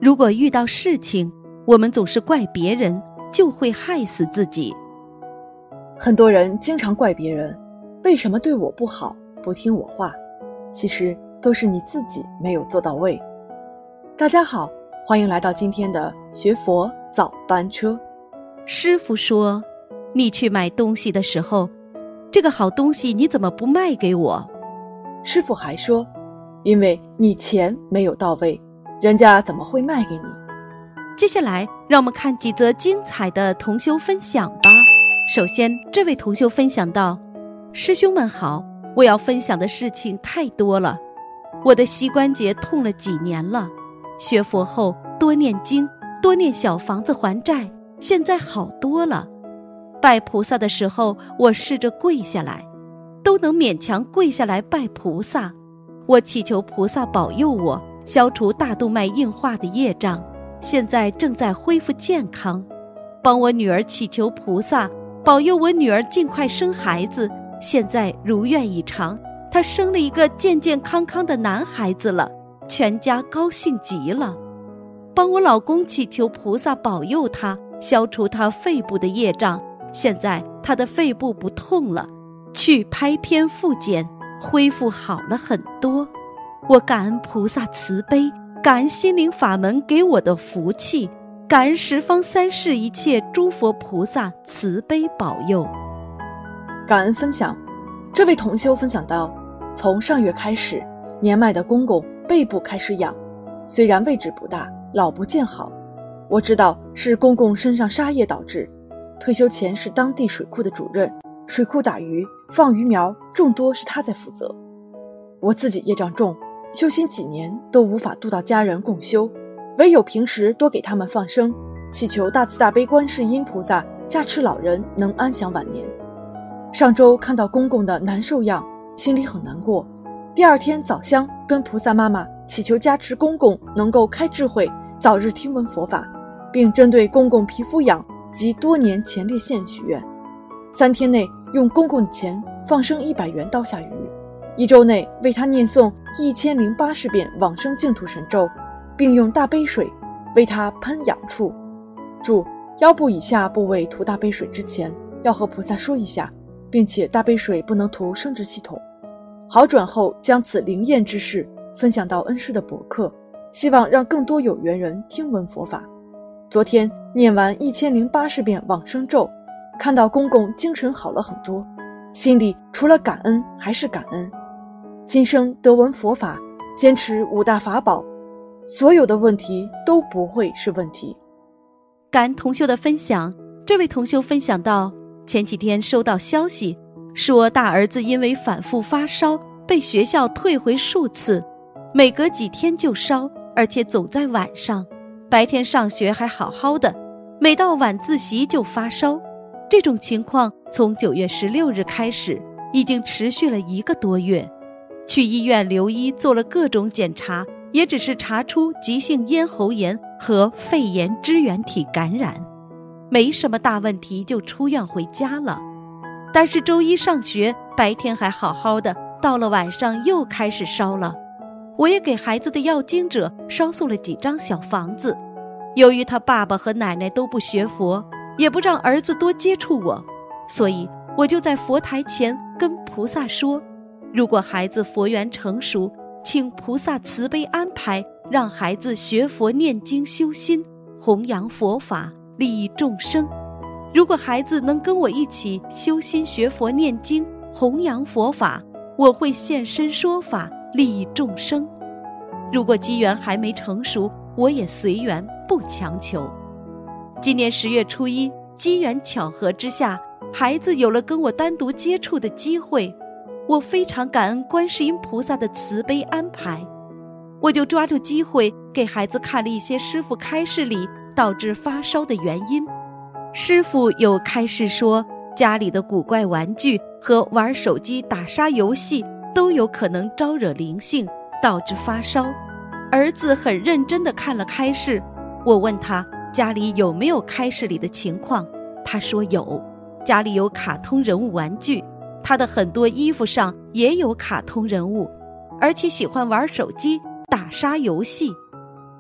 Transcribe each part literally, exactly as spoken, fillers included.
如果遇到事情，我们总是怪别人，就会害死自己。 很多人经常怪别人，为什么对我不好，不听我话？其实都是你自己没有做到位。大家好，欢迎来到今天的学佛早班车。 师父说，你去买东西的时候，这个好东西你怎么不卖给我？ 师父还说，因为你钱没有到位，人家怎么会卖给你？ 接下来让我们看几则精彩的同修分享吧。首先，这位同修分享到，师兄们好，我要分享的事情太多了。我的膝关节痛了几年了，学佛后多念经，多念小房子还债，现在好多了。拜菩萨的时候，我试着跪下来，都能勉强跪下来拜菩萨。我祈求菩萨保佑我消除大动脉硬化的业障，现在正在恢复健康。帮我女儿祈求菩萨保佑我女儿尽快生孩子，现在如愿以偿，她生了一个健健康康的男孩子了，全家高兴极了。帮我老公祈求菩萨保佑他消除他肺部的业障，现在他的肺部不痛了，去拍片复检，恢复好了很多。我感恩菩萨慈悲，感恩心灵法门给我的福气，感恩十方三世一切诸佛菩萨慈悲保佑。 感恩分享，这位同修分享到，从上月开始，年迈的公公背部开始痒，虽然位置不大，老不见好。我知道是公公身上沙叶导致，退休前是当地水库的主任，水库打鱼放鱼苗众多是他在负责。我自己业障重，修心几年都无法度到家人共修，唯有平时多给他们放生，祈求大慈大悲观世音菩萨加持老人能安享晚年。上周看到公公的难受样，心里很难过。第二天早香跟菩萨妈妈祈求加持公公能够开智慧，早日听闻佛法，并针对公公皮肤痒及多年前列腺许愿。三天内用公公的钱放生一百元刀下鱼，一周内为他念诵一千零八十遍往生净土神咒，并用大杯水为他喷痒处。注：腰部以下部位涂大杯水之前，要和菩萨说一下，并且大杯水不能涂生殖系统。好转后将此灵验之事分享到恩师的博客，希望让更多有缘人听闻佛法。昨天念完一千零八十遍往生咒，看到公公精神好了很多，心里除了感恩还是感恩。今生得闻佛法，坚持五大法宝，所有的问题都不会是问题。 感恩同修的分享，这位同修分享到，前几天收到消息说大儿子因为反复发烧被学校退回数次，每隔几天就烧，而且总在晚上，白天上学还好好的，每到晚自习就发烧。这种情况从九月十六日开始，已经持续了一个多月。去医院留医做了各种检查，也只是查出急性咽喉炎和肺炎支原体感染，没什么大问题就出院回家了。但是周一上学，白天还好好的，到了晚上又开始烧了。我也给孩子的要经者捎送了几张小房子。由于他爸爸和奶奶都不学佛，也不让儿子多接触我，所以我就在佛台前跟菩萨说，如果孩子佛缘成熟，请菩萨慈悲安排，让孩子学佛念经修心，弘扬佛法，利益众生。如果孩子能跟我一起修心学佛念经，弘扬佛法，我会现身说法，利益众生。如果机缘还没成熟，我也随缘，不强求。今年十月初一，机缘巧合之下，孩子有了跟我单独接触的机会，我非常感恩观世音菩萨的慈悲安排。我就抓住机会给孩子看了一些师父开示里导致发烧的原因。师父有开示说，家里的古怪玩具和玩手机打杀游戏都有可能招惹灵性，导致发烧。儿子很认真地看了开示，我问他家里有没有开示里的情况，他说有，家里有卡通人物玩具，他的很多衣服上也有卡通人物，而且喜欢玩手机打杀游戏。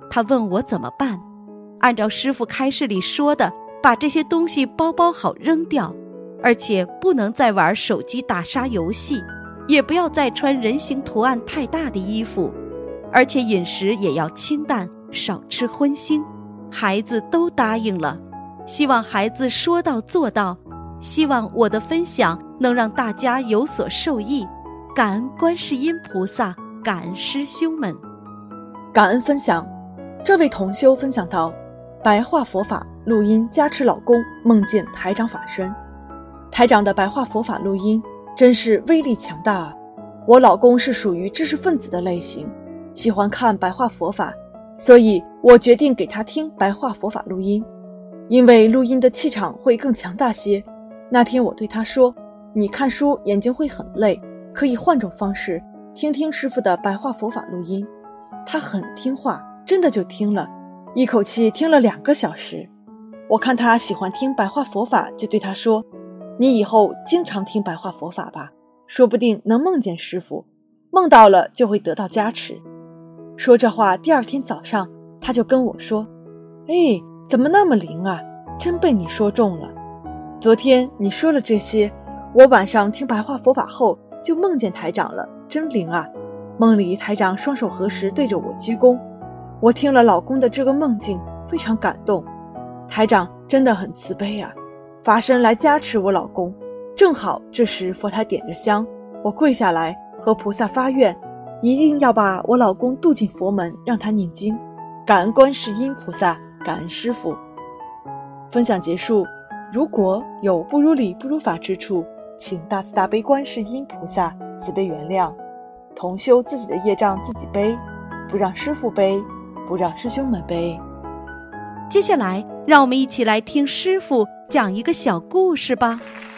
他问我怎么办。按照师父开示里说的，把这些东西包包好扔掉，而且不能再玩手机打杀游戏，也不要再穿人形图案太大的衣服，而且饮食也要清淡，少吃荤腥。孩子都答应了，希望孩子说到做到，希望我的分享能让大家有所受益。感恩观世音菩萨，感恩师兄们。 感恩分享，这位同修分享到，白话佛法录音加持老公梦见台长法身。台长的白话佛法录音真是威力强大啊！我老公是属于知识分子的类型，喜欢看白话佛法，所以我决定给他听白话佛法录音，因为录音的气场会更强大些。那天我对他说，你看书眼睛会很累，可以换种方式听听师父的白话佛法录音。他很听话，真的就听了，一口气听了两个小时。我看他喜欢听白话佛法，就对他说，你以后经常听白话佛法吧，说不定能梦见师父，梦到了就会得到加持。说这话，第二天早上他就跟我说，哎，怎么那么灵啊，真被你说中了。昨天你说了这些，我晚上听白话佛法后就梦见台长了，真灵啊。梦里台长双手合十对着我鞠躬，我听了老公的这个梦境非常感动。台长真的很慈悲啊，法身来加持我老公。正好这时佛台点着香，我跪下来和菩萨发愿，一定要把我老公渡进佛门，让他念经。感恩观世音菩萨，感恩师父。分享结束，如果有不如理不如法之处，请大慈大悲观世音菩萨慈悲原谅。同修自己的业障自己背，不让师父背，不让师兄们背。 接下来让我们一起来听师父讲一个小故事吧。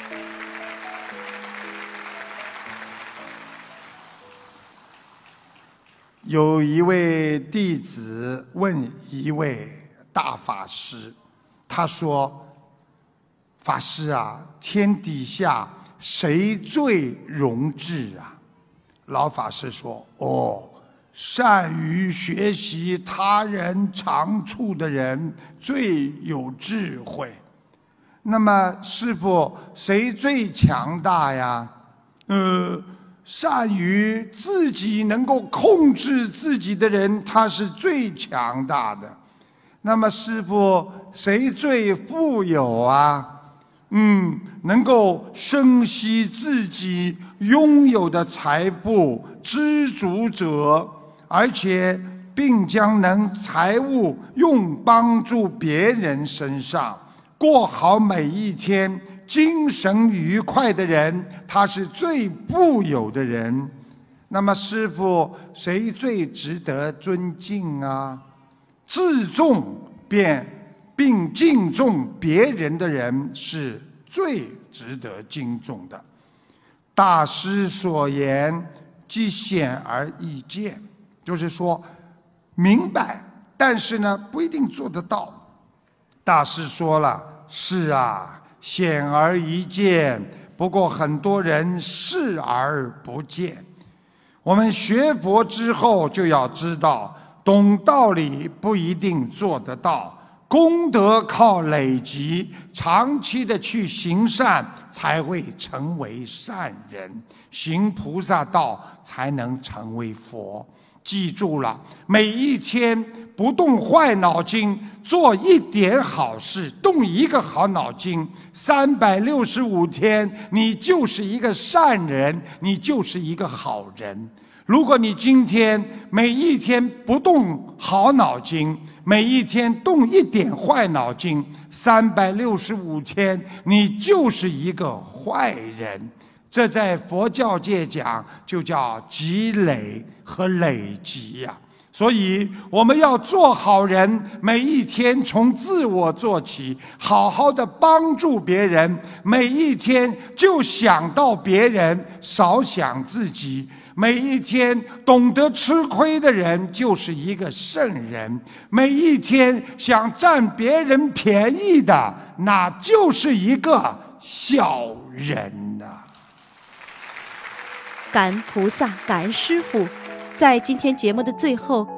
有一位弟子问一位大法师，他说，法师啊，天底下谁最荣智啊？老法师说，哦，善于学习他人长处的人最有智慧。那么师父，谁最强大呀？呃善于自己能够控制自己的人，他是最强大的。那么师父，谁最富有啊？嗯，能够珍惜自己拥有的财富，知足者，而且并将能财物用帮助别人身上，过好每一天，精神愉快的人，他是最富有的人。那么师父，谁最值得尊敬啊？自重便并敬重别人的人是最值得敬重的。大师所言既显而易见，就是说明白，但是呢不一定做得到。大师说了，是啊，显而易见，不过很多人视而不见。我们学佛之后就要知道，懂道理不一定做得到，功德靠累积，长期的去行善，才会成为善人，行菩萨道才能成为佛。记住了，每一天不动坏脑筋，做一点好事，动一个好脑筋，三百六十五天，你就是一个善人，你就是一个好人。如果你今天每一天不动好脑筋，每一天动一点坏脑筋，三百六十五天，你就是一个坏人。这在佛教界讲，就叫积累和累积呀、啊。所以我们要做好人，每一天从自我做起，好好的帮助别人，每一天就想到别人，少想自己。每一天懂得吃亏的人就是一个圣人，每一天想占别人便宜的，那就是一个小人呐、啊。 感恩菩萨，感恩师父。在今天节目的最后，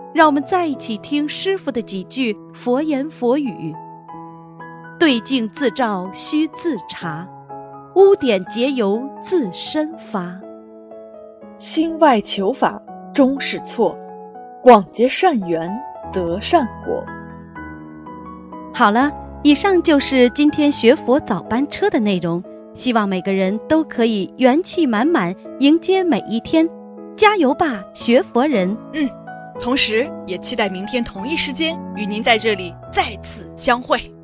让我们再一起听师父的几句佛言佛语：对镜自照须自察，污点结由自身发。 心外求法终是错，广结善缘得善果。 好了，以上就是今天学佛早班车的内容，希望每个人都可以元气满满迎接每一天，加油吧，学佛人！ 嗯，同时也期待明天同一时间与您在这里再次相会。